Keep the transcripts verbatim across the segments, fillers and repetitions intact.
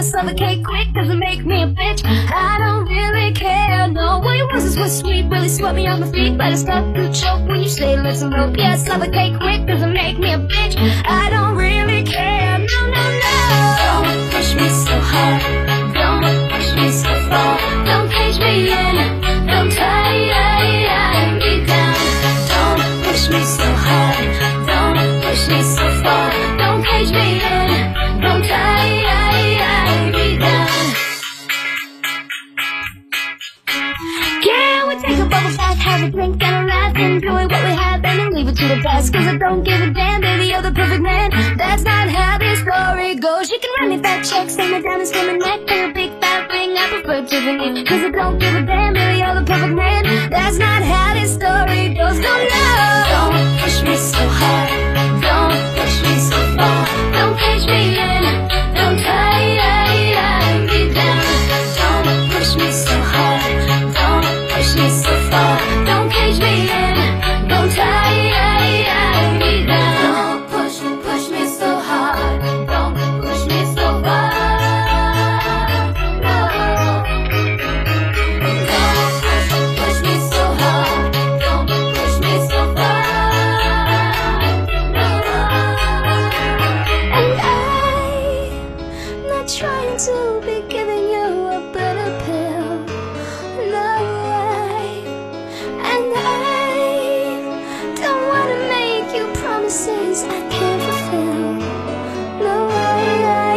suffocate quick, doesn't make me a bitch. I don't really care, no. What you was was sweet, really swept me off my feet, but I start to choke when you say listen up. Yeah, suffocate quick, doesn't make me a bitch. I don't really care, no, no, no. Don't push me so hard, don't push me so far, don't cage me in, don't tie me down. Don't push me so hard, don't push me so far, don't cage me in, don't tie me down. Can we take a bubble bath, have a drink and a laugh, enjoy what we have and then leave it to the past? Cause I don't give a damn, baby, you're the perfect man. That's not how this story goes. You can write me fat checks, send me down and slim my neck, pay a big fat ring, I prefer Tiffany. Cause I don't give a damn, baby, you're the perfect man. That's not how this story goes. No, no. Don't push me so hard, don't push me so far, don't cage me in, don't tie me down. Don't push me so hard, don't push me so far, don't cage me in, don't tie me down. Don't push me, push me so hard, don't push me so far. No. Don't push, push me so hard, don't push me so far. No. And I'm not trying to be giving you a better pill. No way. And I don't wanna make you promises I can't fulfill. No way.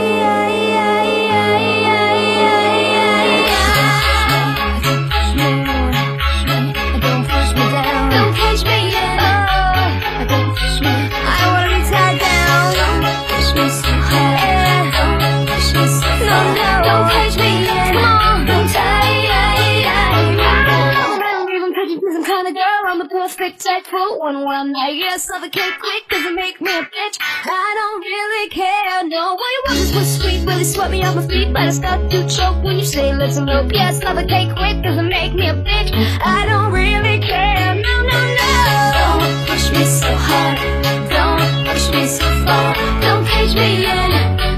Don't push me down, don't cage me in. Oh, don't push me, I wanna be tied down. Don't push me so hard, don't push me so far. No, no, don't cage me in. Come on, don't tie me down. Even prejudice, I'm kinda girl, I'm the perfect type for one one night. Yeah, suffocate quick, doesn't make me a bitch. I don't really care, no. What you want is what's sweet, really swept me off my feet, but I start to choke when you say listen up. Yeah, suffocate quick, doesn't make me a bitch. I don't really care, no, no, no. Don't push me so hard, don't push me so far, don't cage me in,